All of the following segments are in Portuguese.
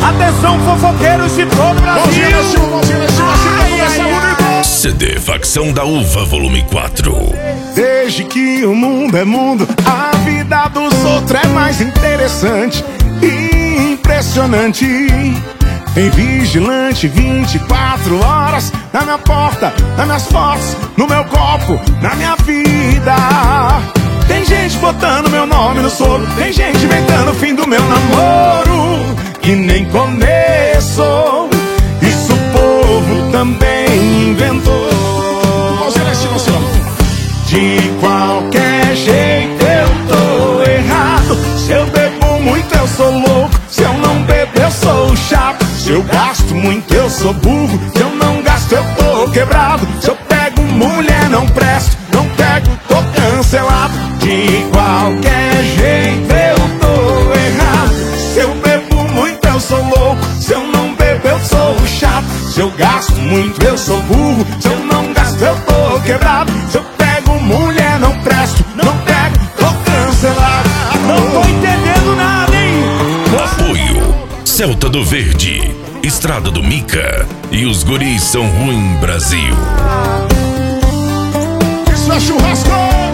Atenção, fofoqueiros de todo o Brasil. CD Facção da Uva, volume 4. Desde que o mundo é mundo, a vida dos outros é mais interessante e impressionante. Tem vigilante 24 horas na minha porta, nas minhas fotos, no meu copo, na minha vida. Tem gente botando meu nome no soro, tem gente inventando o fim do meu namoro. E nem começou, isso o povo também inventou. De qualquer jeito eu tô errado. Se eu bebo muito eu sou louco, se eu não bebo eu sou chato. Se eu gasto muito eu sou burro, se eu não gasto eu tô quebrado. Se eu pego mulher não presto, não pego tô cancelado. De qualquer jeito eu tô errado. Se eu bebo muito eu sou louco, se eu não bebo eu sou chato. Se eu gasto muito eu sou burro, se eu não gasto eu tô quebrado. Se eu pego mulher não presto, não pego tô cancelado. Não tô entendendo nada, hein? Apoio Celta do Verde, Estrada do Mica e os guris são ruim Brasil. Isso é churrasco!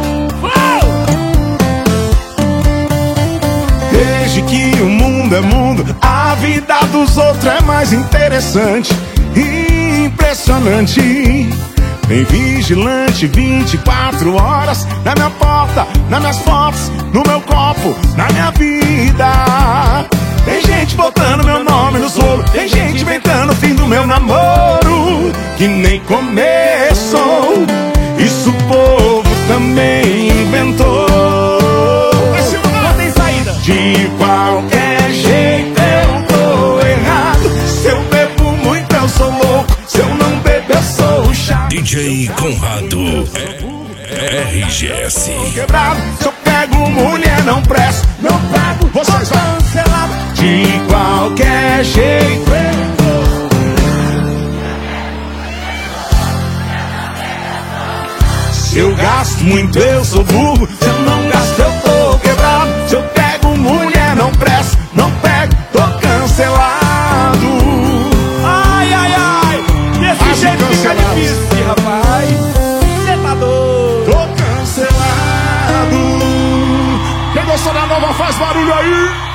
Desde que o mundo é mundo, a vida dos outros é mais interessante e impressionante. Tem vigilante 24 horas na minha porta, nas minhas fotos, no meu copo, na minha vida. Tem gente botando meu nome no solo, tem gente inventando o fim do meu namoro. Que nem começou, isso o povo também inventou. Não tem saída. De qualquer jeito eu tô errado. Se eu bebo muito eu sou louco, se eu não bebo eu sou chato. DJ Conrado RGS. Quebrado, se eu pego mulher não presto, não pego, vocês vão cancelado. De qualquer jeito eu tô. Se eu gasto muito eu sou burro, se eu não gasto eu tô quebrado. Se eu pego mulher não presto, não pego, tô cancelado. Ai, ai, ai. Desse jeito fica difícil, rapaz. Cê tá doido. Tô cancelado. Quem gostou da nova faz barulho aí.